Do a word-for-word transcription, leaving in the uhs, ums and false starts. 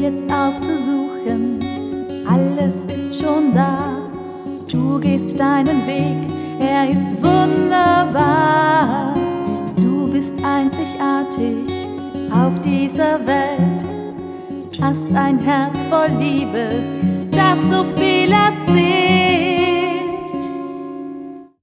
jetzt aufzusuchen, alles ist schon da. Du gehst deinen Weg, er ist wunderbar. Du bist einzigartig auf dieser Welt, hast ein Herz voll Liebe, das so viel erzählt.